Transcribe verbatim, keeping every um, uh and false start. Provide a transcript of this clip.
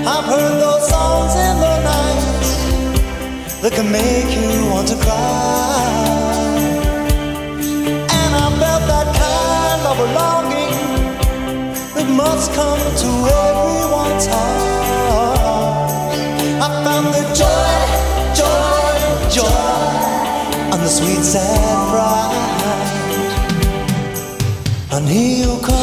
I've heard those songs in the night that can make you want to cry. And I felt that kind of a longing that must come to everyone's heart. I found the joy, joy, joy on the sweet sad pride. And here you come.